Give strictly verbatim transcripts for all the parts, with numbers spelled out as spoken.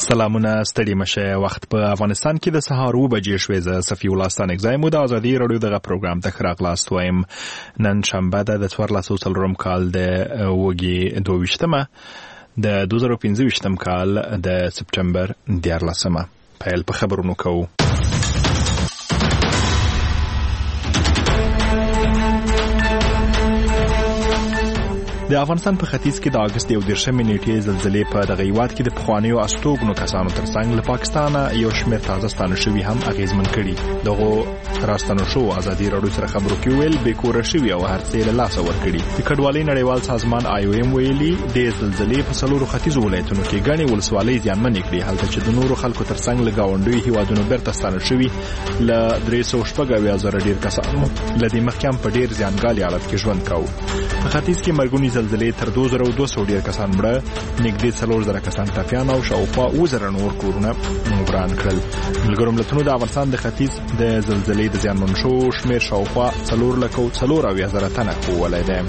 سلامونه ستړي مشه. وخت په افغانستان کې د سهار اوه بجې شوې. زه صفي الله ستانکزی مو د ازادي راډیو دغه پروګرام ته ښه راغلاست وایم. نن شنبه ده د څوارلس سوه څلورم کال د اوږې دوه ویشتمه د دوه زره پنځه ویشتم کال د سپټمبر دیارلسمه. پیل په خبرونو کوو. د افغانستان په ختیځ کې د اگست یو دېرشمې نیټې زلزلې په دغه هیواد کې د پخوانیو استوګنو کسانو ترڅنګ له پاکستانه یو شمېر تازه ستانه شوي هم اغېزمن کړي. دغو راستنو شو ازادي راډیو سره خبرو کې ویل بې کوره شوي او هر څه له لاسه ورکړي. د کډوالۍ نړیوال سازمان آی او ایم ویلي د زلزلې په څلورو ختیځو ولایتونو کې ګڼې ولسوالۍ زیانمنې کړي، هلته چې د نورو خلکو ترڅنګ له ګاونډیو هیوادونو بیرته ستانه شوي له درې سوه شپږ اویا زره ډېر کسانو له دې مخکې هم په ډېر زیانګالي حالت کې ژوند کاوه. په ختیځ کې مرګونې زلزلې تر دوه زره دوه سوه ډېر کسان مړه، نږدې څلور زره کسان ټپیان او شاوخوا اووه زره نور کورونه وران کړل. ملګرو ملتونو د افغانستان د ختیځ د زلزلې د زیانمن شوو شمېر شاوخوا څلور لکه او څلور اویا زره تنه ښوولی دی.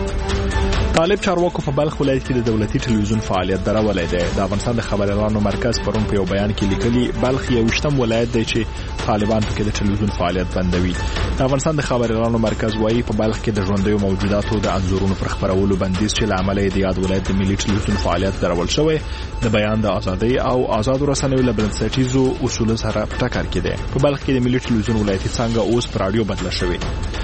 طالب چارواکو په بلخ ولایت کې د دولتي ټلویزیون فعالیت درولی دی. د افغانستان د خبریالانو مرکز پرون په یو بیان کې لیکلي بلخ یو ویشتم ولایت دی چې طالبان پکې د ټلویزیون فعالیت بندوي. د افغانستان د خبریالانو مرکز وایي په بلخ کې د ژوندیو موجوداتو د انځورونو پر خپرولو بندیز چې له امله یې د یاد ولایت د ملي ټلویزیون فعالیت درول شوی د بیان د ازادۍ او آزادو رسنیو له بنسټیزو اصولو سره په ټکر کې دی. په بلخ کې د ملي ټلویزیون ولایتي څانګه اوس په راډیو بدله شوې.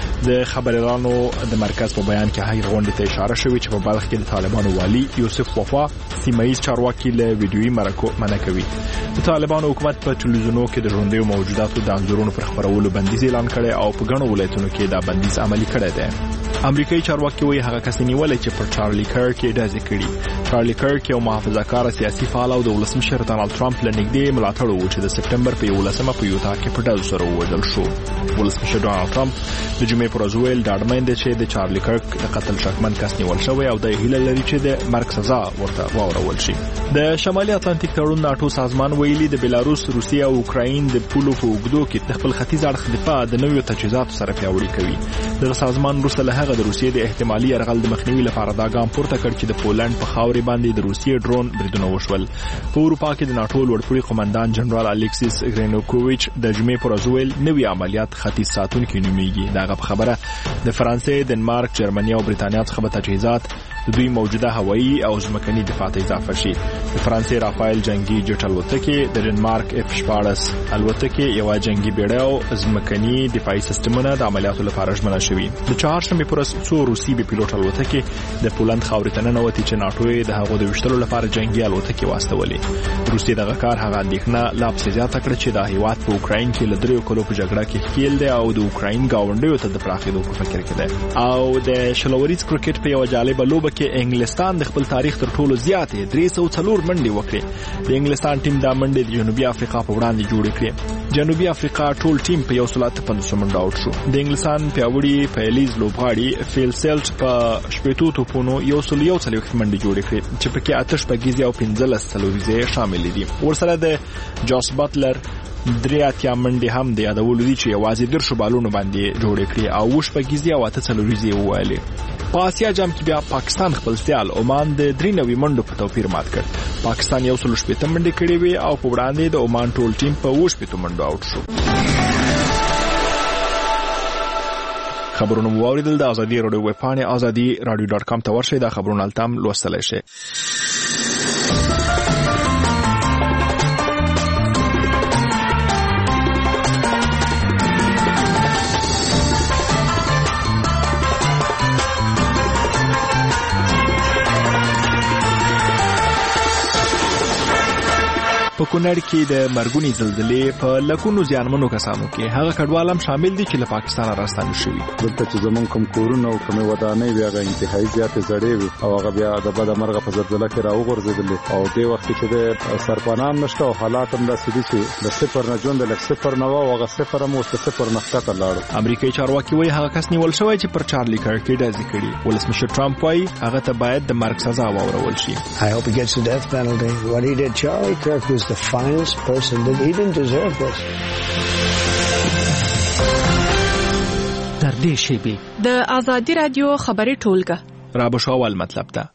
د خبریالانو د مرکز په بیان کې هغې غونډې ته اشاره شوې چې په بلخ کې د طالبانو والی یوسف وفا سیمه‌ییز چارواکي له ویډیويي مرکو منع کوي. د طالبانو حکومت په ټلویزیونونو کې د ژوندیو موجوداتو د انځورونو پر خپرولو بندیز اعلان کړی او په ګڼو ولایتونو کې دا بندیز عملي کړی دی. امریکایي چارواکي وایي هغه کس نیولې چې پر چارلی کرک یې ډزې کړي. چارلی کرک یو محافظه‌کاره سیاسي فعال او د ولسمشر ډانلډ ټرمپ له نږدې ملاتړ و چې د سپټمبر په یولسمه په یوتا کې په ډزو سره ووژل شو. ولسمشر ډانلډ ټرمپ د جمعې پر ورځ ویل ډاډمن دی چې د چارلی کرک د قتل شکمن کس نیول شوی او د هیله لري چې د مرګ سزا ورته واورول شي. د شمالي اتلانتیک تړون ناټو سازمان ویلي د بلاروس، روسیه او اوکراین د پولو په اوږدو کې د خپل ختیځ اړخ دفاع د نویو تجهیزاتو سره پیاوړي کوي. دغه سازمان وروسته له هغه د روسیې د احتمالي یرغل د مخنیوي لپاره دا ګام پورته کړ چې د پولند په خاورې باندې د روسیې ډرون بریدونه وشول. په اروپا کې د ناټو لوړپوړي قومندان جنرال الیکسیس ګرینوکوویچ د جمعې پر ورځ ویل نوي عملیات ختیځ ساتونکي نومیږي. دغه په خبره د فرانسې، دنمارک، جرمني او برېټانیا څخه به تجهیزات د دوی موجوده هوایي او ځمکني دفاع ته اضافه شي. د فرانسې رافایل جنگي جټ الوتکې، د ډنمارک اف شپاړس الوتکې، یوه جنگي بیړۍ او ځمکني دفاعي سیستمونه د عملیاتو لپاره ژمنه شوي. د چهارشنبې پر ورځ څو روسي بې پیلوټ الوتکې د پولند خاورې ته ننوتې چې ناټو یې د هغو د ویشتلو لپاره جنگي الوتکې واستولې. روسیې دغه کار هغه اندېښنه لا پسې زیاته کړه چې دا هیواد په اوکراین کې له دریو کلو په جګړه کې ښکیل دی او د اوکراین ګاونډیو ته د پراخېدو په فکر کې دی. او د شلوریز کرکټ په یوه جالبه لوبه کې انګلستان د خپل تاریخ تر ټولو زیاتې درې سوه څلور منډې وکړې. د انګلستان ټیم دا منډې د جنوبي افریقا په وړاندې جوړې کړې. جنوبي افریقا ټول ټیم په یو سل اته پنځوس منډه آوټ شو. د انګلستان پیاوړي پیلیز لوبغاړي فیل سیلټ په شپېتو توپونو یو سل یو څلوېښت منډې جوړې کړې چې پکې اته شپږیزې او پنځلس څلوریزې شاملې دي. ورسره د جاس بټلر درې اتیا منډې هم د یادولو دي چې یوازې دېرشو بالونو باندې جوړې کړې او اووه شپږیزې او اته څلوریزې یې وویلې. په آسیا جام کې بیا پاکستان خپل سیال عمان د درې نوي منډو په توپیر مات کړ. پاکستان یو سل شپېته منډې کړې وې او په وړاندې د عمان ټول ټیم په اووه شپېتو منډو آوټ شو. خبرونه مو واورېدل. د ازادي راډیو ویب پاڼې ازادي راډیو ډاټ کام ته ورشئ. دا خبرونه هلته هم لوستلی شئ. په کونړ کې د مرګونې زلزلې په لکونو زیانمنو کسانو کې هغه کډوال هم شامل دي چې له پاکستان راستانه شوي. دلته چې زمونږ کوم کورونه او کومې ودانۍ وي هغه انتهایي زیاتې زړې وي او هغه بیا د بده مرغه په زلزله کې راوغورځېدلې او دې وخت کې چې د سرپناه هم نشته او حالات هم داسې دي چې د صفر نه ژوند لږ صفر نه و او هغه صفر هم اوس د صفر نه ښکته لاړو. امریکایي چارواکي وایي هغه کس نیول شوی چې پر چارلی کرک یې ډزې کړي. ولسمشر ټرمپ وایي هغه ته باید د مرګ سزا واورول شي. I hope he gets the death penalty. What he did, Charlie Kirk was the finest person that he didn't deserve this. در دې شیبې د ازادي رادیو خبري ټولګه را بشاول مطلب ده.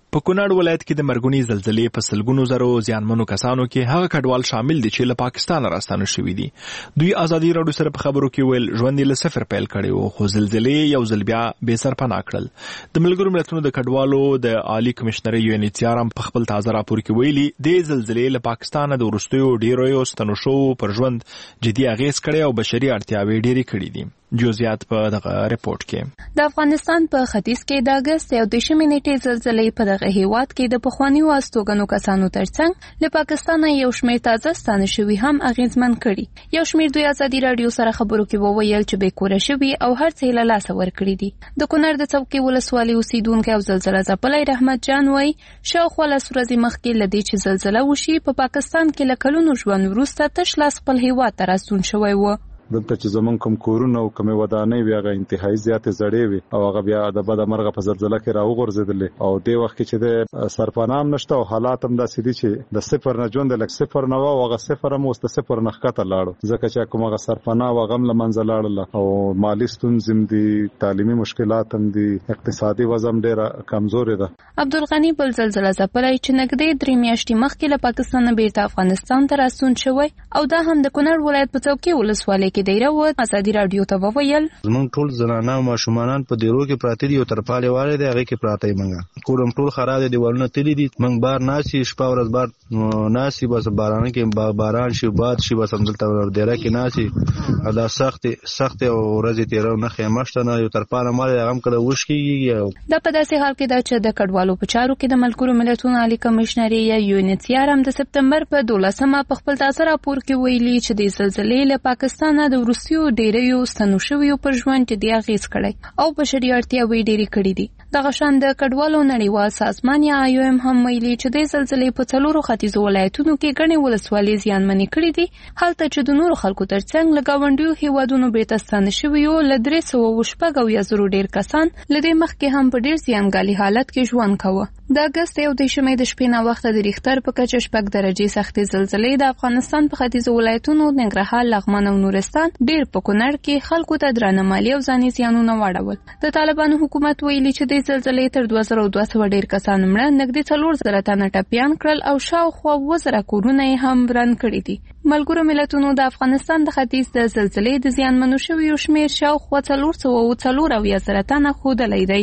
په کونړ ولایت کې د مرګونی زلزلې په سلګونو زرو زیانمنو کسانو کې هغه کډوال شامل دي چې له پاکستان راستانه شوي دي. دوی ازادي راډیو سره په خبرو کې ویل ژوند یې له صفر پیل کړی و، خو زلزلې یو ځل بیا بې سرپناه کړل. د ملګرو ملتونو د کډوالو د عالی کمشنر یو ان ایچ سی آر هم په خپل تازه راپور کې ویلي د زلزلې له پاکستان د وروستیو ډیرو ستنو شو پر ژوند جدي اغیز کړی او بشري اړتیاوې ډېرې کړې دي. جزئیات په دغه ریپورت کې. د افغانستان په ختیځ کې د اگست یو دشمې نیټې زلزلې په دغه هیواد کې د پخوانیو استوګنو کسانو ترڅنګ له پاکستان یو شمېر تازه ستانه شوي هم اغیزمن کړي. یو شمېر دوی ازادي راډیو سره خبرو کې وویل چې بې کوره شوي او هر څه له لاسه ورکړي دي. د کونړ د څوکۍ ولسوالۍ اوسیدونکی او زلزله ځپلی رحمت جان وایي شاوخوا لس ورځې مخکې له دې چې زلزله وشي په پاکستان کې له کلونو ژوند وروسته تش لاس خپل هیواد ته راستون شوی و. دلته چې زمون کوم کورونه او کوم ودانۍ وی هغه انتهایی زیاتې زړې وي او هغه بیا د بده مرغه په زلزلہ کې راوغورځېدلې او د وخت کې چې د سرپنام نشته او حالات هم داسې دي چې د صفر نه ژوند لک صفر نه او هغه صفر هم واست صفر نه ښکته لاړو ځکه چې کوم هغه سرپنا او غم لمنځه لاړل او مالی ستونزې هم دي، تعلیمي مشکلات هم دي، اقتصادي وضع هم ډېره کمزورې ده. عبدالغنی بل زلزله ځپلی چې نږدې درې میاشتې مخکې له پاکستان بیرته افغانستان ته راستون شوی او دا هم د کونړ ولایت په څوکۍ ولسوالۍ دیره و. ازادي راډیو ته وویل زمونږ ټول زنانه او ماشومان په دیرو کې پراته دي او ترپالې والے دي هغه کې پراته یې منګه کورم ټول خراب دي، دیوالونه تللي دي، موږ بار ناسي شپه ورځ بار ناسي بس باران کې باران شي باد شي بس همدلته دیره کې ناسي دا سخت سخت او ورځې تیرو نه خیمه شته نه یو ترپاله مال هغه هم کله وش کېږي. دا په داسې حال کې ده چې د کډوالو په چارو کې د ملګرو ملتونو عالی کمشنري یا یو ان ایچ سی آر هم د سپتمبر په دولسمه په خپل تازه راپور کې ویلي چې د زلزلې له پاکستان د وروستیو ډیریو ستنو شویو پر ژوند جدي اغیز کړی او بشري اړتیاوې ډېرې کړې دي. دغه شان د کډوالو نړیوال سازمان یا آی او ایم هم ویلي چې د زلزلې په څلورو ختیځو ولایتونو کې ګڼې ولسوالۍ زیانمنې کړې دي، هلته چې د نورو خلکو ترڅنګ له ګاونډیو هیوادونو بیرته ستانه شویو له درې سوه شپږ اویا زرو ډېر کسان له دې مخکې هم په ډېر زیانګالي حالت کې ژوند کاوه. د اګست یو دشمې د شپې ناوخته د ریختر په کچه شپږ درجې سختې زلزلې د افغانستان په ختیځو ولایتونو ننګرهار، لغمان او نورستان ډېر په کونړ کې خلکو ته درانه مالي او ځاني زیانونه واړول. د طالبانو حکومت ویلي چې د زلزلې تر دوه زره دوه سوه ډېر کسان مړه، نږدې څلور زره تنه ټپیان کړل او شاوخوا اووه زره کورونه یې هم وران کړي دي. ملګرو ملتونو د افغانستان د ختیځ د زلزلې د زیانمنو شویو شمېر شاوخوا څلور سوه او څلور اویا زره تنه ښودلی دی.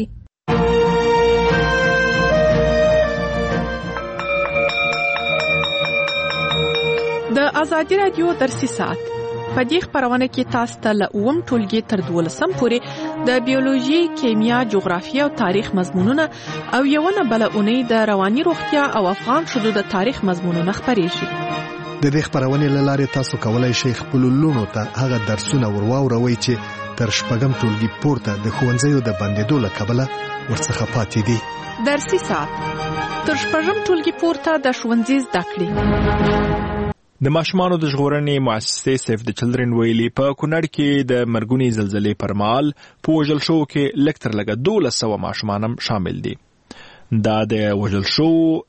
د ازادي راډیو درسي ساعت په دې خبرونه کې تاسو ته له اووم ټولګي تر دولسم پورې د بیولوژي، کیمیا، جغرافیه او تاریخ مضمونونه او یوونه بل اونۍ د رواني روغتیا او افغان شذو د تاریخ مضمونونه خبرېږي. د دې خبرونې له لارې تاسو کولای شئ خپل لونو ته هغه درسونه ورواوروئ چې تر شپږم ټولګي پورته د ښوونځیو د بندېدو له کبله ورڅخه پاتې دي. درسي ساعت تر شپږم ټولګي پورته د ښوونځي زده کړې. د ماشومانو د ژغورنې مؤسسې سیف د چلډرن ویلي په کونړ کې د مرګونی زلزلې پر مهال په وژل شو کې لږ تر لږه دولس سوه ماشومان هم شامل دي. دا د وژل شو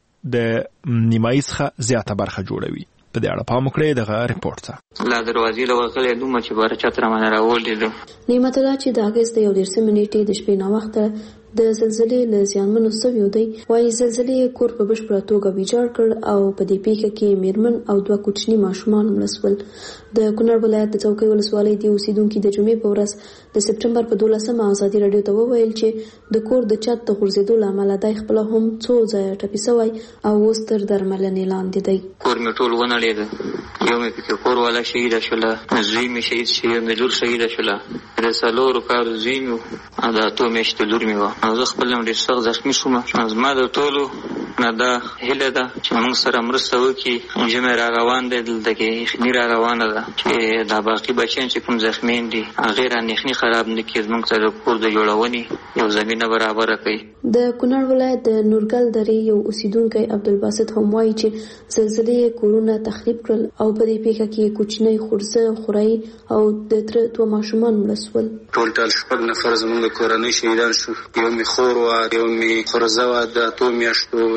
د نیمایي څخه زیاته برخه جوړوي. په دې اړه پام وکړئ دغه ریپورت ته. لا دروازې له وغلې دومره چې باره چت رامانه راوړلې ده. نعمت الله چې د اګست یو دېرشمې نیټې د شپې ناوخته د زلزلې له زیانمنو سویو دی، وایي زلزلې کور په بشپړه توګه ویجاړ کړ او په دې پیښه کې میرمن او دوه کوچني ماشومان مړه شول. د کونړ ولایت د څوکۍ ولسوالۍ د اوسیدونکي د جمعې په ورځ د سپټمبر په دولسمه ازادي راډیو ته وویل چې د کور د چت د غورځېدو له امله دی خپله هم څو ځایه ټپي سوی او اوس تر درملنې لاندې دی. کور مې ټول ونړېده، یو مې پکې کور والا شهیده شوله، زوی مې شهید شو، یو مې لور شهیده شوله، د څلورو کالو زوی مې او د اتو میاشتو لور مې وه او زه خپل هم ډېر سخت زخمي شوم. زما د ټولو نه دا هیله ده چې موږ سره مرسته وکړي. ژمی را روان دی، دلته کې یخني را روانه ده چې دا باقي بچیان چې کوم زخمیان دي هغې رانه یخني خراب نه کړي، زموږ سره د کور د جوړونې یو زمینه برابره کوي. د کونړ ولایت د نورګل درې یو اوسیدونکی عبدالباسط هم وایي چې زلزلې کورونه تخریب کړل او په دې پیښه کې کوچنی خورزه، خوری او د تره دوه ماشومان مړه شول. ټول ټال شپږ نفر زموږ د کورنۍ شهیدان شو. یو مې خور وه، یو مې خورزه وه د اتو میاشتو،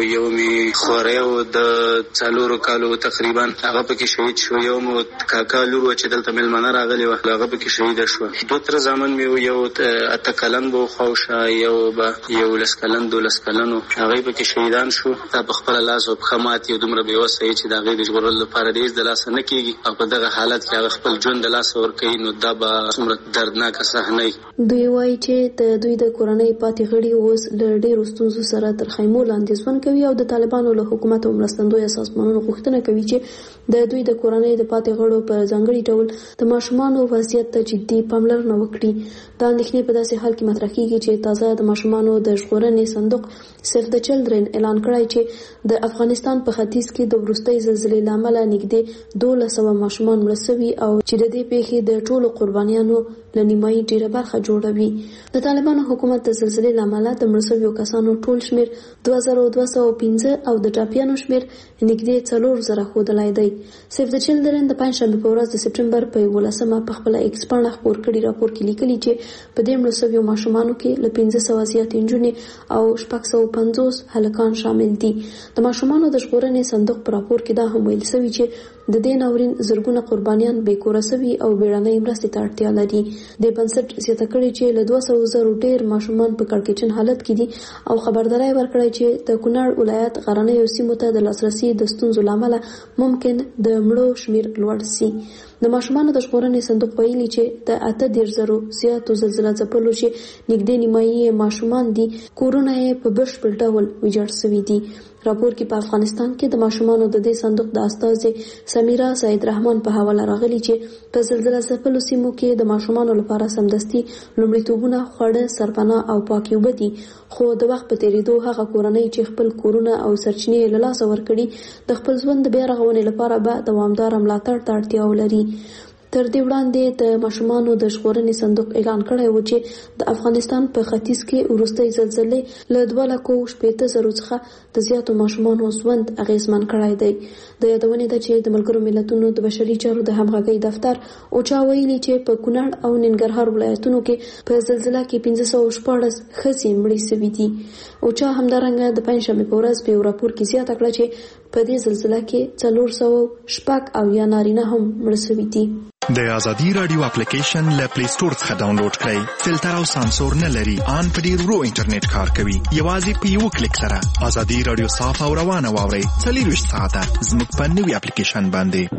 یو می خوریو د څلورو کالو تقریبا هغه پکې شهید شو. یو مو کاکا لور و چې دلته مېلمانه راغلي وه هغه پکې شهید شو. دوه تر زامن مې یو اته کلن به خوښه یو به یو لس کلن دولس کلنو هغه پکې شهیدان شو. دا په خپل لاس او پښه مات یو دومره بې وسه چې د هغې د ژغورلو لپاره د هېڅ د لاسه نه کېږي او په دغه حالت کې هغه خپل ژوند د لاسه ورکوي نو دا به څومره دردناکه صحنه وي. دوی وایي چې د دوی د کورنۍ پاتې غړي اوس له ډېرو ستونزو سره تر خیمو لاندې ژوند کوي او د طالبانو له حکومت او مرستندویه سازمانونو غوښتنه کوي چې د دوی د کورنۍ د پاتې غړو په ځانګړي ډول د ماشومانو وضعیت ته جدي پاملرنه وکړي. دا اندېښنې په داسې حال کې مطرح کېږي چې تازه د ماشومانو د ژغورنې صندوق سیف د چلډرن اعلان کړی چې د افغانستان په ختیځ کې د وروستۍ زلزلې له امله نږدې دولس سوه ماشومان مړه سوي او چې د دې پیښې د ټولو قربانیانو له نیمایي ډېره برخه جوړوي. د طالبانو حکومت د زلزلې له امله د مړه سویو کسانو ټول شمېر دوه زره دوه سوه پنځه او د ټپیانو شمېر نږدې څلور زره ښودلی دی. سیف د چلډرن د پنجشنبې په ورځ د سپټمبر په یولسمه په خپله ایکس پاڼه خپور کړي راپور کې لیکلي چې په دې مړه سویو ماشومانو کې له پنځه سوه زیاتې نجونې او شپږ سوه پنځوس هلکان شامل دي. د ماشومانو د ژغورنې صندوق په راپور کې دا هم ویل سوي چې د دې ناورین زرګونه قربانیان بې کوره سوي او بیړنۍ مرستې ته اړتیا لري. د بنسټ زیاته کړې چې له دوه سوه زرو ډېر ماشومان په کړکېچن حالت کې دي او خبرداری ورکړی چې د کونړ ولایت غرنیو سیمو ته د لاسرسي د ستونزو له امله ممکن د مړو شمېر لوړ سي. د ماشومانو د ژغورنې صندوق ویلي چې د اته دېرش زرو زیاتو زلزله ځپلو چې نږدې نیمایي ماشومان دي کورونه یې په بشپړ ډول ویجاړ سوي دي. راپور کې په افغانستان کې د ماشومانو د دې صندوق د استازې سمیرا سید رحمان په حواله راغلي چې په زلزله ځپلو سیمو کې د ماشومانو لپاره سمدستي لومړیتوبونه خواړه سرپناه او پاکې اوبه دي خو د وخت په تېرېدو هغه کورنۍ چې خپل کورونه او سرچینې له لاسه ورکړي د خپل ژوند د بیا رغونې لپاره به دوامداره ملاتړ ته اړتیا ولري. تر دې وړاندې د ماشومانو د ژغورنې صندوق اعلان کړی و چې د افغانستان په ختیځ کې وروستۍ زلزلې له دوه لکو شپېته زرو څخه د زیاتو ماشومانو ژوند اغېزمن کړی دی. د یادونې ده چې د ملګرو ملتونو د بشري چارو د همغږۍ دفتر اوچا ویلي چې په کونړ او ننګرهار ولایتونو کې په زلزله کې پنځه سوه شپاړس ښځې مړې سوي دي. اوچا همدارنګه د پنجشنبې په ورځ په یو راپور کې زیاته کړه چې په دې زلزله کې څلور سوه شپږ اویا نارینه هم مړه سوي دي. د ازادي رادیو اپلیکیشن له پلی سٹور څخه ډاونلوډ کړئ. فلټر او سانسور نه لري. آن په ډیر ورو انټرنیټ کار کوي. یوازې په یو کلیک سره ازادي رادیو صاف او روانه واورئ. څلوېښت ساعته زموږ په نوي اپلیکیشن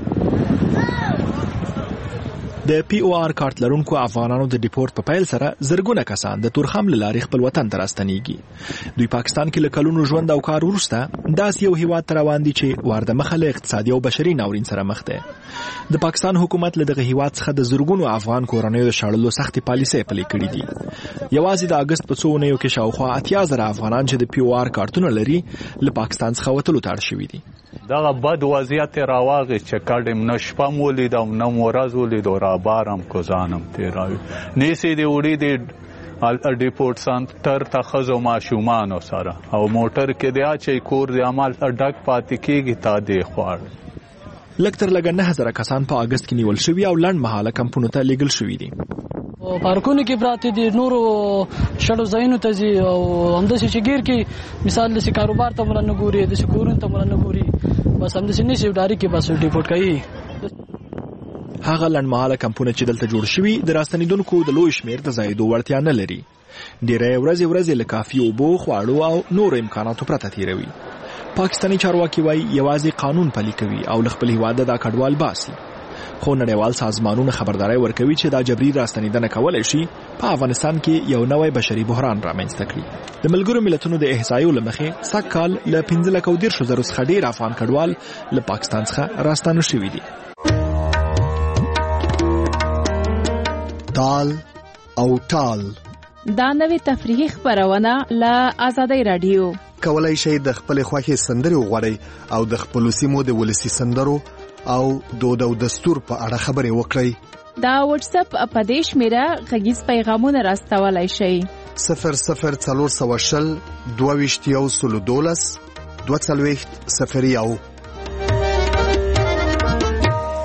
باندې. د پی او آر کارت لرونکو افغانانو د ډیپورت په پیل سره زرګونه کسان د تورخم له لارې خپل وطن ته راستنیږي. دوی پاکستان کې له کلونو ژوند او کار وروسته داسې یو هیواد ته روان دي چې وارده مخه له اقتصادي او بشري ناورین سره مخ دی. د پاکستان حکومت له دغه هیواد څخه د زرګونو افغان کورنیو د شړلو سختې پالیسۍ پلي کړي دي. یوازې د اګست په څو اونیو کې شاوخوا اتیا زره افغانان چې د پی او آر کارتونه لري له پاکستان څخه وتلو ته اړ شوي دي. دغه بد وضعیت راواغی چې کډم نه شپه مو لیدم نه مو ورځ ولیدو را بارم کوزانم تیراوي نیسې دې وړي دې ډیپورت سنټر ته ښځو ماشومانو سره او موټر کې دی اچوي کور د عمل ډک پاتې کېږي تا دې خواړ. لږ تر لږه نه زره کسان په اګست کې نیول شوي او لنډ مهاله کمپونو ته لیږل شوي دي. پارکونو کې پراته دي نورو شړو ځایونو ته ځي او همداسې چې ګیر کې مثال داسې کاروبار ته مله نه ګوري داسې کورونو ته مله نه ګوري بس همداسې نیسي ډاري کې بس ډیپورټ کوي. هغه لنډمهاله کمپونه چې دلته جوړ شوي د راستنېدونکو د لوی شمېر د ځایېدو وړتیا نه لري. ډېری ورځې ورځې له کافي اوبو خواړو او نورو امکاناتو پرته تېروي. پاکستاني چارواکي وایي یوازې قانون پلي کوي او له خپل هېواده دا کډوال باسي. خو نړیوال سازمانونه خبرداری ورکوي چې دا جبري راستنېدنه کولی شي په افغانستان کې یو نوی بشري بحران رامنځته کړي. د ملګرو ملتونو د احصایو له مخې سږ کال له پنځه لکه او دېرشو زرو څخه ډېر افغان کډوال له پاکستان څخه راستانه شوي دي. تال او ټال دا نوې تفریحي خپرونه له آزادۍ رادیو. کولای شئ د خپل خوښې سندرې وغواړئ او د خپلو سیمو د ولسي سندرو او دود او دستور په اړه خبرې وکړئ. دا واتس اپ په دې شمیره غږیز پیغامونه راستولای شئ. صفر صفر څلور سوه شل دوه ویشت یو سلو دولس دوه څلوېښت صفر یو.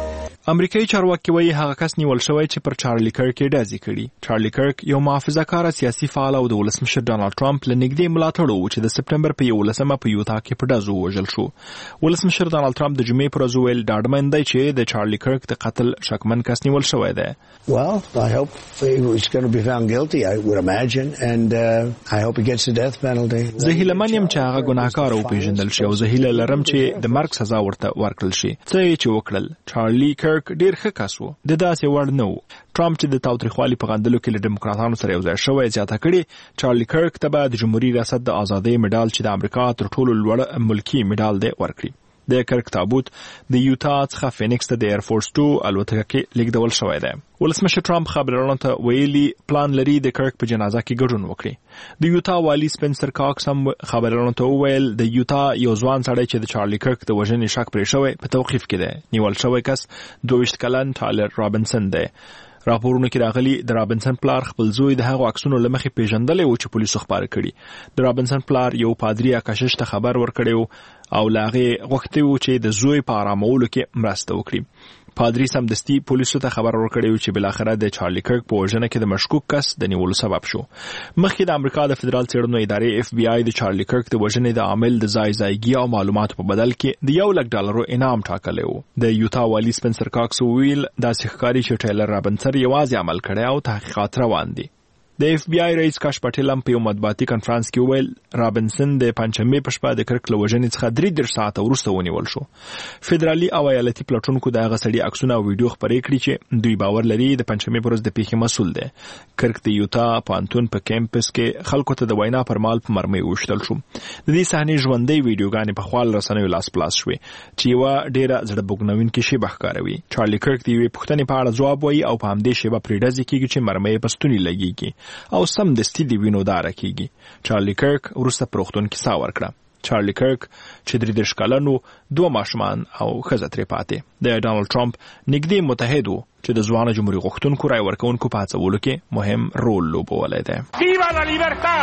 امریکایي چارواکي وایي هغه کس نیول شوی چې پر چارلی کرک یې ډزې کړي. چارلی کرک یو محافظه‌کاره سیاسي فعال او د ولسمشر ډانلډ ټرمپ له نږدې ملاتړو و چې د سپټمبر په یولسمه په یوتا کې په ډزو ووژل شو. ولسمشر ډانلډ ټرمپ د جمعې پر ورځ وویل ډاډمن دی چې د چارلی کرک د قتل شکمن کس نیول شوی دی. Well, I hope he's going to be found guilty, I would imagine, and uh, I hope he gets the death penalty. زه هیله یم چې هغه ګناهکار او پیژندل شي او زه هیله لرم چې د مرګ سزا ورته ورکړل شي. څه یې چې وکړل چارلی کرک ډیر ښه کس و، د داسې وړ نه و. ټرمپ چې د تاوتریخوالي په غندلو کې له ډیموکراتانو سره یو ځای شوی زیاته کړي چارلی کرک ته به د جمهوریت ریاست د ازادۍ مډال چې د امریکا تر ټولو لوړ ملکی مډال دی ورکړي. د کرک تابوت د یوتا څخه فینکس ته د ایر فورس ټو الوتکه کې لیږدول شوی دی. ولسمشر ټرمپ خبريالانو ته ویلي پلان لري د کرک په جنازه کې ګډون وکړي. د یوتا والی سپنسر کاکس هم خبريالانو ته وویل د یوتا یو ځوان سړی چې د چارلی کرک د وژنې شک پرې شوی په توقیف کې دی. نیول شوی کس دوه ویشت کلن ټایلر رابنسن دی. راپورونه کې راغلي د رابنسن پلار خپل زوی د هغو عکسونو له مخې پیژندلې و چې پولیسو خبر کړي. د رابنسن پلار یو پادری کشش ته خبر ورکړی او لاغه غوښتي و چې د زوی په آرامولو کې مرسته وکړي. پادری سمدستي پولیسو ته خبر ورکړی چې بلاخره د چارلی کرک په وژنه کې د مشکوک کس د نیولو سبب شو. مخکې د امریکا د فدرال څېړنو ادارې اف بی آی د چارلی کرک د وژنې د عامل د ځای ځایګي او معلوماتو په بدل کې د یو لک ډالرو انعام ټاکلی و. د یوتا والی سپنسر کاکس ویل داسې ښکاري چې ټایلر رابنسن یوازې عمل کړی او تحقیقات روان دي. د اف بی آی رئیس کاش پټیل هم په یو مطبوعاتي کنفرانس کې ویل رابنسن د پنځمې په شپه د کرک له وژنې څخه درې دېرش ساعته وروسته ونیول شو. فدرالي او ایالتي پلټونکو د هغه سړي عکسونه او ویډیو خپرې کړي چې دوی باور لري د پنځمې پر ورځ د پیښې مسؤل دی. کرک د یوتا پوهنتون په کیمپس کې خلکو ته د وینا پر مهال په مرمۍ وشتل شو. د دې صحنې ژوندۍ ویډیوګانې په خپل رسنیو لاس پلاس شوې چې یو ډیره زړه بوږنونکې شی بخکاروي. چارلی کرک د یوې پوښتنې په اړه ځواب وایي او په همدې شیبه پرې ډزې کیږي چې مرمۍ په ستوني لګیږي او سم دستی دی وینو داره کیږي. چارلی کرک وروسته په روغتون کې ساه ورکړه. چارلی کرک چې درې دېرش کلن و، دوه ماشومان او ښځه ترې پاتې. د ډانلډ ټرمپ نږدې متحد و چې د ځوانو جمهوریت غوښتونکو رای ورکوونکو په هڅولو کې مهم رول لوبولی دی. ویوا لا لیبرتا!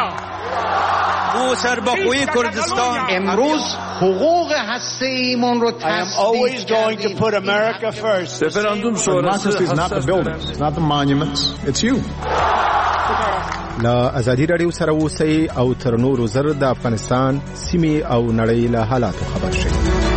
ما سرباخوی کردستان امروز حقوق هسته‌ایمان رو تصدیق کردیم. I am always going to put America first. Referendum شورای is not the buildings, it's not the monuments, it's you. لا ازادي رادیو سره اوسئ او تر نورو زر د افغانستان سیمې او نړۍ له حالاتو خبر شئ.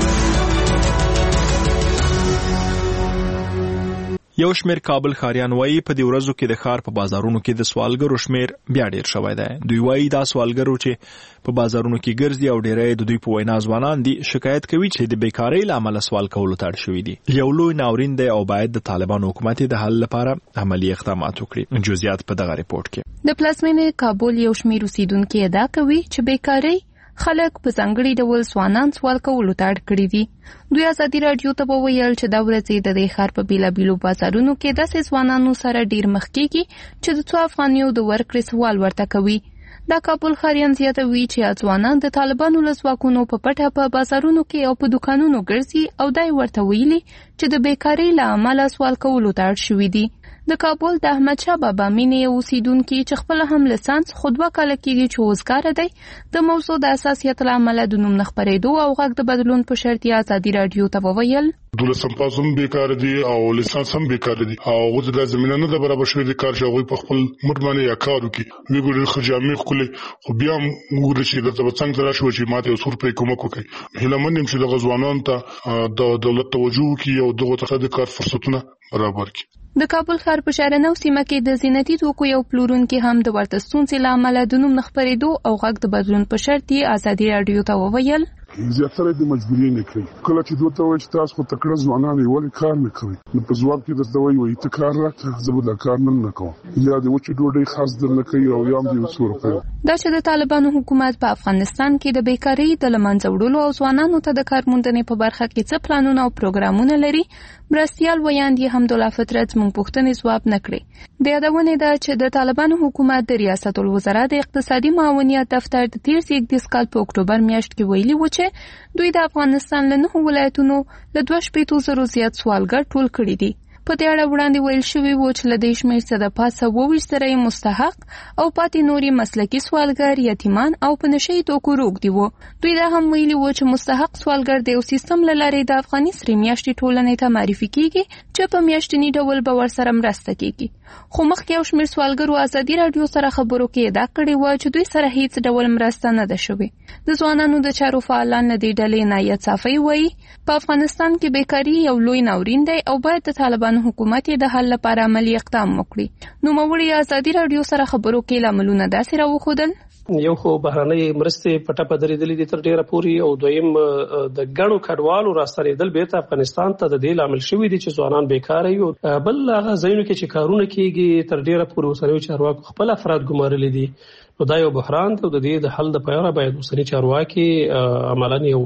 یو شمیر کابل ښاریان وایي په دې ورځو کې د ښار په بازارونو کې د سوالګرو شمیر بیا ډیر شوی دی. دوی وایي دا سوالګرو چې په بازارونو کې ګرځي او ډیری د دوی په وینا ځوانان دي شکایت کوي چې د بیکارۍ له امله سوال کولو ته اړ شوي دي. یو لوی ناورین دی او باید د طالبانو حکومت د حل لپاره عملی اقدامات وکړي. جزئیات په دغه ریپورت کې. د پلازمینې کابل یو شمیر اوسیدونکو ادعا کوي چې بیکارۍ خلک په ځانګړي ډول ځوانان سوال کولو ته اړ کړي دي. دوی ازادي رادیو ته وویل چې دا ورځې د دې ښار په بیلابیلو بازارونو کې داسې ځوانانو سره ډیر مخ کېږي چې د څو افغانیو د ورکړې سوال ورته کوي. دا کابل ښاریان زیاتوي چې ځوانان د طالبانو له ځواکونو په پټه په بازارونو کې او په دوکانونو ګرځي او دای ورته ویلي چې د بیکارۍ له امله سوال کولو ته اړ شوي دي. د کابل د احمد شاه بابا مینې اوسیدونکي چې خپل هم لسانس خود وکاله کېږي چې وزګار دی د موضوع د اساسیت له امله د نوم نه خپرېدو او غږ د بدلون په شرط یې ازادي رادیو ته وویل دولسم پاس هم بیکار دي او لسانس هم بیکار دي او غوږ د زمينه نه د برابر شوی د کار شوی په خپل مټ باندې یا کارو کې وی ګورل خجامي خپل خو بیا موږ چې د څنګه تر شو چې ماته وسور په کومک وکړي. هله منم چې د غزوانان ته د دولت توجه کوي او دغه ته د کار فرصتونه برابر کړي. د کابل ښار په شهرنو سیمه کې د زینتي توکو یو پلورونکي هم د ورته ستونزې له امله د نوم نه خپرېدو او غږ د بدلون په شرط یې ازادي رادیو ته وویل زیاتره د مجبورۍ نه کوي. کله چې دوی ته وایي چې تاسو خو تکړه ځوانان یې ولې کار نه کوي نو په ځواب کې درته وایي وایي ته کار راکړه زه به دا کار نن نه کوم یا د وچې ډوډۍ خاص در نه کوي او یا هم د یو څو روپیو. دا چې د طالبانو حکومت په افغانستان کې د بیکارۍ د له منځه وړلو او ځوانانو ته د کار موندنې په برخه کې څه پلانونه او پروګرامونه لري مرستیال ویاندې حمدالله فطرت موږ پوښتنې ځواب نه کړې. د یادونې ده چې د طالبانو حکومت د ریاست الوزرا د اقتصادي معاونیت دفتر د تیر زیږدیز کال په اکتوبر میاشت کې ویلي و چې دوی د افغانستان له نهو ولایتونو له دوه شپېتو زرو زیات سوالګر ټول کړي دي. په دې اړه وړاندې ویل شوي و چې له دې شمېر څخه د پاسه اووه ویشت زره یې مستحق او پاتې نور یې مسلکي سوالګر یتیمان او په نشه یي توکو روږدي وو. دوی دا هم ویلي و چې مستحق سوالګر د یو سیستم له لارې د افغاني سرې میاشتې ټولنې ته معرفي کیږي چې په میاشتني ډول به ورسره مرسته کیږي. خو مخکې یو شمېر سوالګرو ازادي راډیو سره خبرو کې ادعا کړې وه چې دوی سره هیڅ ډول مرسته نه ده شوې. د ځوانانو د چارو فعالان له دې ډلې عنایت صافی وایي په افغانستان کې بیکاري یو لوی ناورین دی او باید د طالبانو حکومت یې د حل لپاره عملي اقدام وکړي. نوموړي ازادي راډیو سره خبرو کې لاملونه داسې راوښودل. یو خو بهرنۍ مرستې پټه په درېدلې دي تر ډیره پورې، او دویم د ګڼو کډوالو راستنېدل بیرته افغانستان ته د دې لامل شوي دي چې ځوانان بیکاره وي. بل هغه ځایونو کې چې کارونه کیږي تر ډیره پورې اوسنیو چارواکو خپل افراد ګمارلي دي. نو دا یو بحران دی او د دې د حل لپاره باید اوسنی چارواکي عملاً یو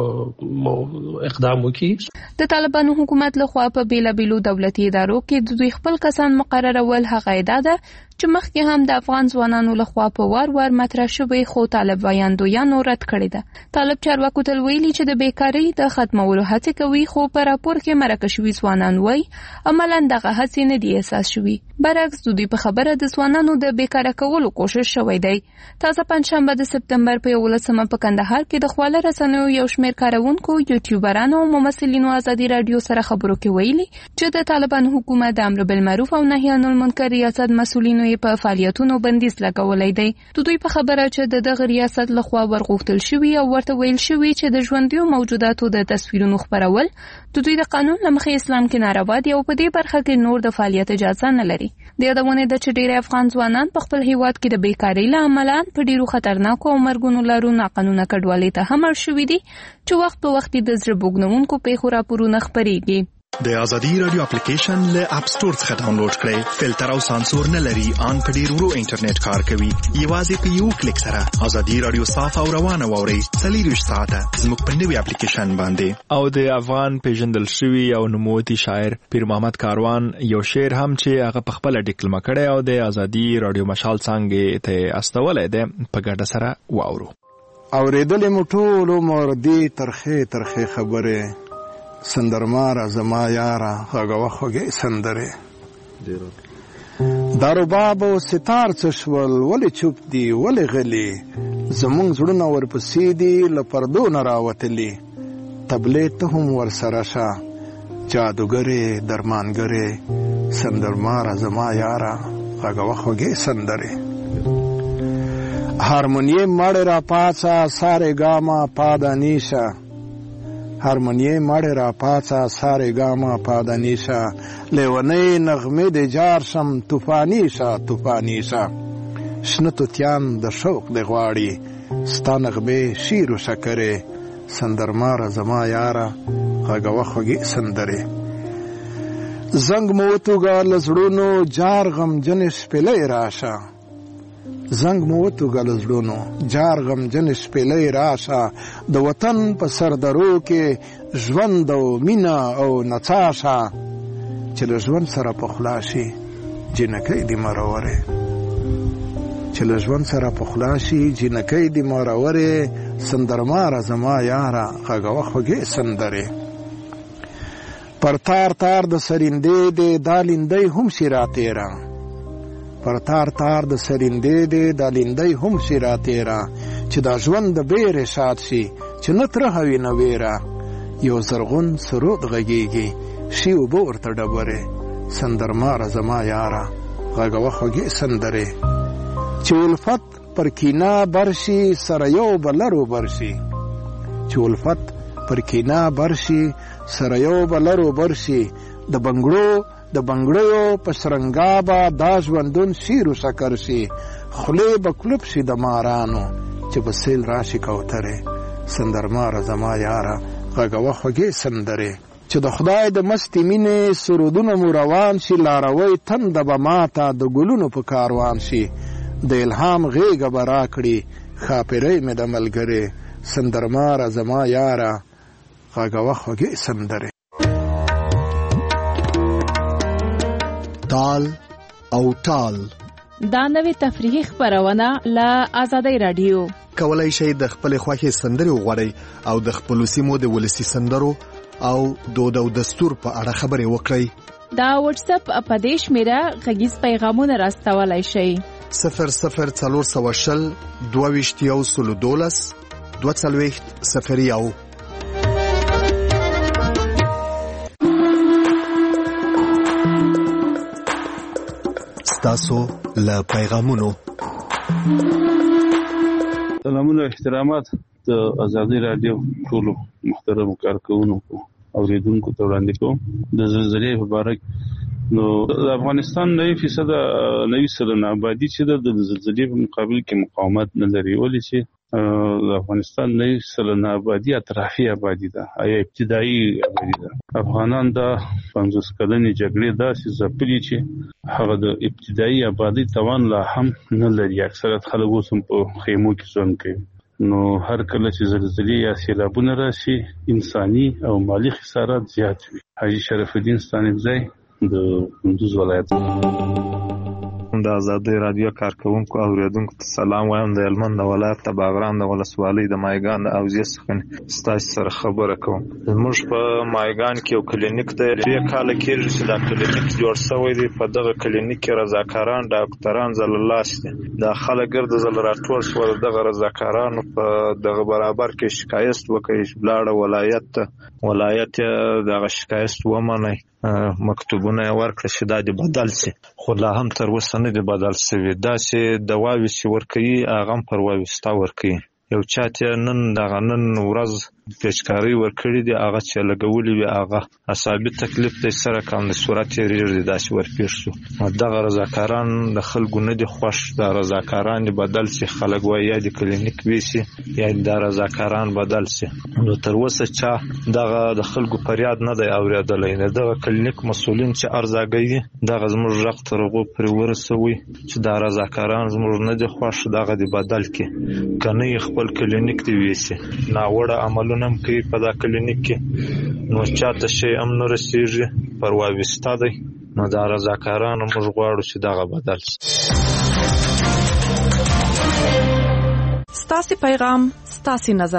اقدام وکړي. د طالبانو حکومت لخوا په بیلابیلو دولتي ادارو کې د دوی خپل کسان مقررول هغه ادعا ده چې مخکې هم د افغان ځوانانو لخوا په وار وار مطرح شوی، خو طالب وایاندویانو رد کړی ده. طالب چارواکو تل ویلي چې د بیکارۍ د ختمولو هڅې کوي، خو په راپور کې مرکه شوي ځوانان وایي عملاً دغه هڅې نه دي احساس شوي. برعکس د دوی په خبره د ځوانانو د بیکاره کولو کوشش شوی دی. تازه پنځشنبه د سپتمبر په یولسمه په کندهار کې د خواله رسنیو یو شمېر کارونکو، یوټیوبرانو او ممثلینو ازادي راډیو سره خبرو کې ویلي چې د طالبانو حکومت د امر بالمعروف او نهي عن المنکر ریاست مسؤلینو په فعالیتونو بندیز لګولای دی. د دوی په خبره چې د دغه ریاست لخوا ورغوښتل شوی او ورته ویل شوی چې د ژوندیو موجوداتو د تصویرونو خپرول د دوی د قانون له مخې اسلام کې ناروا دي او په دې برخه کې نور د فعالیت اجازه نه لري. د یادونه ده چې ډېر افغان ځوانان په خپل هیواد کې د بیکارۍ له امله په ډیرو خطرناکو او مرګونو لارو ناقانونه کډوالۍ ته هم اړ شوي دي چې وخت په وخت د زړه بوږنونکو پیښو راپورونه خپرېږي. د ازادي رادیو اپلیکیشن له اپ سٹور څخه ډاونلوډ کړئ. فلټر او سانسور نه لري، ان په ډیر ورو انټرنیټ کار کوي. یوازې په یو کلیک سره ازادي رادیو صاف او روانه واورئ. څلور ساعته زموږ په نوي اپلیکیشن باندې. او د افغان پیژندل شوی او نوموتی شاعر پیر محمد کاروان یو شعر هم چې هغه په خپل ډیکلمه کړی او د ازادي رادیو مشال څنګه ته استولې ده په ګډه سره واورو. اوریدل مو ټول مردي ترخه ترخه خبره سندرمار زما یارا هغه وخوږي سندره دارو باب او ستار څشول ولې چوپ دی ولې غلي زمونږ زړونه ورپسې دي لپردو نه راوتلي تبلې ته هم ورسره شه جادوګرې درمانګرې سندرمار زما یارا هغه وخوږي سندره هارمونیم مړ را پاڅا ساره ګاما پادانیشا هارمونیه مړ را پاڅا ساره ګاما پادانیشا لیونی نغمه د جار شم طوفانی شا طوفانی شا شنه توتیان د شوق د غواړي ستا نغمه شیر و شکرې سندرمار زما یارا هغه وخوږي سندره زنګ مو توګه لزړونو جار غم جن شپلې راشه زنګ مو توګه لزړونو جار غم جن شپلې راشه د وطن په سردرو کې ژوند او مینا او نڅاشه چې له ژوند سره پخلاشي جنکې دی مرورې چې له ژوند سره پخلاشي جنکې دی مرورې سندرمار زما یارا هغه وخوږي سندره پر تار تار د سریندې د دالندې هم شراتېرا پر تار تار د سریندې د دالندې هم شراتېرا چې دا ژوند د بیره شاد شي چې نتره هوی نه ویرا یو زرغون سرود غږیږي شی وبو ورته ډبره سندرمار زما یارا هغه وخوږي سندره چې الفت پر کینا برشي سره یو بلرو برشي چې الفت پر کینا برشي سره یو بلرو برشي د بنگړو د بنگړو په سرنګابا دا ژوندون شیر شکر شي خلی به کلب شي د مارانو چې په سیل راشي کوتره سندرمار زما یارا هغه وخوږي سندره چې د خدای د مستي مینې سرودونه مو روان شي لاروي تند به ماته د ګلونو په کاروان شي د الهام غېږه به راکړي خاپرۍ مې د ملګرې سندرمار زما یارا هغه وخوږي سندره تال او تال دا نوې تفریحي خبرونه له آزادۍ رادیو کولای شئ د خپل خوښي سندري وغوړئ او د خپل سیمو د ولسی سندرو او دود او دستور په اړه خبرې وکړئ. دا واتس اپ اپدیش میرا غږیز پیغامونه راستولای شئ صفر صفر څلور سوه شل دوه ویشت یو سلو دولس دوه څلوېښت صفر یو. ستاسو له پیغامونو. سلامونه احترامات د آزادي رادیو ټولو محترم کارکونکو اوریدونکو ته وړاندې کوم. د زلزلې په اړه نو د افغانستان نوي فیصد نوي سلنه آبادی چې د زلزلې په مقابل کې مقاومت نه لري، ولې چې د افغانستان نوي سلنه آبادی اطرافي آبادی ده یا ابتدایي آبادی ده. افغانان د پنځوس کلنې جګړې داسې ځپلي چې هغه د ابتدایي آبادی توان لا هم نه لري. اکثریت خلک اوس هم په خیمو کې ژوند کوي. نو هر کله چې زلزلې یا سیلابونه راشي انساني او مالی خسارات زیات وي. حاجي شرف الدین ستانکزی د کندوز ولایت. د آزادي رادیو کارکونکو او اوریدونکو ته سلام وایم. د هلمند ولایت د باغران د ولسوالۍ د مایګان د اوزې څخه ستاسو سره خبره کوم. موږ په مایګان کې یو کلینیک دی، درې کاله کېږي چې دا کلینیک جوړ شوی دی. په دغه کلینیک کې رضاکاران ډاکټران زللاس دي. دا خلک ګرد زل راټول شو. دغه رضاکارانو په دغه برابر کې شکایت وکړي، بلاړه ولایت ته ولایت دغه شکایت ومني، مکتوبونه ورکړه چې دا د بدل شي، خو لا هم تر اوسه نه دی بدل شوی. دا چې دواوې چې ورکوي هغه هم پر واویستا ورکوي. یو چا ته نن دغه نن ورځ پیچکاري ورکړي دي، هغه چې لګولي وي هغه اصابي تکلیف دی سره کوم د صورت یې ریږدي داسې ورپېښ شو. دغه رضاکاران د خلکو نه دي خوښ. دا رضاکاران دي بدل شي. خلک وایي یا د کلینیک ویسي یا دا رضاکاران بدل شي. نو تر اوسه چا دغه د خلکو فریاد نه دی اورېدلی. دغه کلینیک مسؤلین چې ارزاګوي دغه زموږ غږ تر هغو پرې ورسوي چې دا رضاکاران زموږ نه دي خوښ، دغه دې بدل کړي. که نه یې خپل کلینیک دې ویسي. ناوړه عملونه هم کوي په دا کلینیک کې، نو چاته شی هم نه رسېږي، پر واویستا دی. نو دا رضاکارانو موږ غواړو چې دغه بدل شي. ستاسې پیغام ستاسې نظر.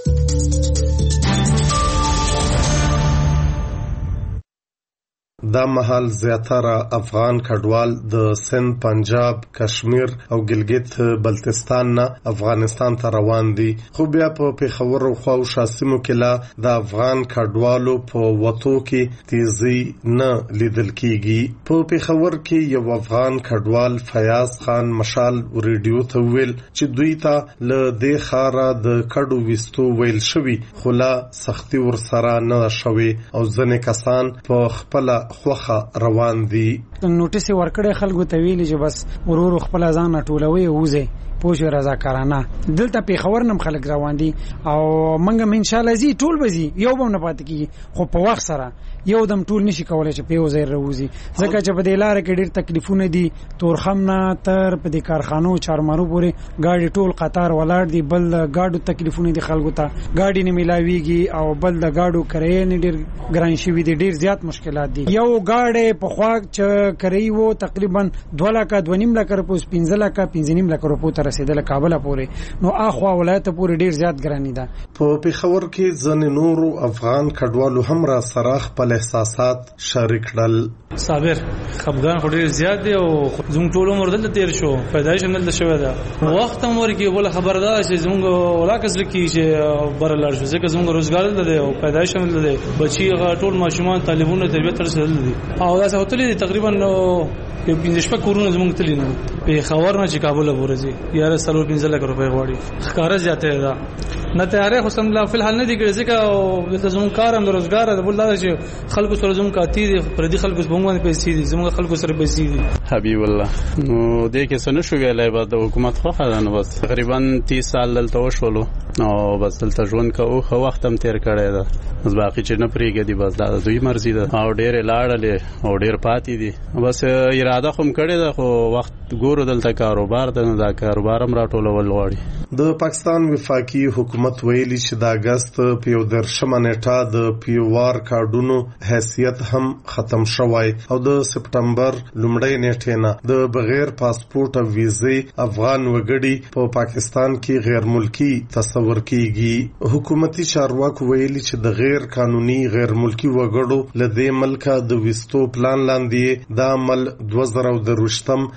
دا مهال زیاتره افغان کډوال د سند، پنجاب، کشمیر او ګلګت بلتستان نه افغانستان ته روان دي. خو بیا په پیښور او خواوشا سیمو کې لا د افغان کډوالو په وتو کې تیزی نه لیدل کیږي. په پیښور کې یو افغان کډوال فیاض خان مشال ریډیو ته ویل چې دوی ته له دې خاره د کډو وستو ویل شوی، خو لا سختی ور سره نه شوی او ځنې کسان په خپل خوخه روان دي. نوټیس ورکړې خلکو ته ویلي چې بس ورور خپل ځان ټولوي وځي پوجا رضاکارانه. دلته پیښور نم خلک روان دي او منګه ان شاء الله زی ټول بزي یو به نه پات کیږي، خو په وخت سره یو دم ټول نشي کولای چې په یو ځای راوځي. ځکه چې په دې لار کې ډېر تکلیفونه دي. تورخم نه تر په دې کارخانو چارمارو پورې گاډي ټول قطار ولاړ دي. بل گاډو تکلیفونه دي خلکو ته، گاډي نه ملاويږي او بل د گاډو کرایې نه ډېر ګران شي دي. ډېر زیات مشکلات دي. یو گاډي په خوا چې کرایي وو تقریبا دوه لک دوه نیم لک روپو پنځه لک پنځه نیم لک روپو ته رسیدل کابل پورې. نو اخوا ولایت پورې ډېر زیات ګرانی ده. په پیښور کې ځنې نورو افغان کډوالو هم را سره خپل احساسات شریک کړل. صابر خپګان خو ډېر زیات دی او زموږ ټول عمر دلته تیر شو، پیدایش هم دلته شوی ده. وخت هم ورکې بل خبردار چې زموږ ولاکس لکی چې بر لاړ شو، ځکه زموږ روزګار دلته دی او پیدایش هم دلته دی. بچي ټول ماشومان طالبونه تربیت تر سره دي او دا څه هوتلې تقریبا نو یو پنځه شپه کورونه زموږ تللی نه په خبر نه چې کابل ورځي یاره سلو پنځه لک روپۍ غواړي. ښکارا زیاته ده نه تیارې خو سم لا فل حال نه دي کړی، ځکه د زموږ کار هم د روزګار د بل دا چې خلکو سره زموږ کاتی دي، پر دې خلکو سره باندې پیسې دي، زموږ خلکو سره پیسې دي. حبیب الله نو دې کې څه نشو ویلای، بعد د حکومت خو خدانه بس تقریبا تیس سال دلته وشولو او بس دلته ژوند کوو، خو وخت هم تیر کړی ده. بس باقي چې نه پریږدي بس دا دوی مرزي ده او ډېر لاړلې او ډېر پاتې دي. بس اراده خو کړې ده خو وخت ګورو دلته کاروبار ده، نو دا کاروبار هم راټولول غواړي. د پاکستان وفاقي حکومت ویلي چې د اگست په یو درشمه نیټه د پیوار کارډونو حیثیت هم ختم شوی او د سپټمبر لومړۍ نیټې نه د بغیر پاسپورت او ویزې افغان وګړي په پاکستان کې غیر ملکی تصور کیږي. حکومتي چارواکو ویلي چې د غیر قانوني غیر ملکی وګړو له دې ملکه د وستو پلان لاندې د عمل دوه زره او درویشتم اکتوبر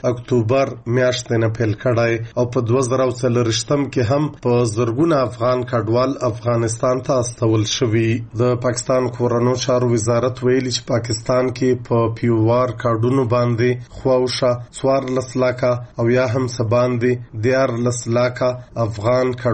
اکتوبر میاشتې نه پیل کړی او په دوه زره څلرویشتم کې هم په زرګونه افغان کډوال افغانستان ته استول شوي. د پاکستان کورنیو چارو وزارت ویلي چې پاکستان کې په پیوار کارډونو باندې خواوشه څوارلس لاکه او یا هم څه باندې دیارلس لاکه افغان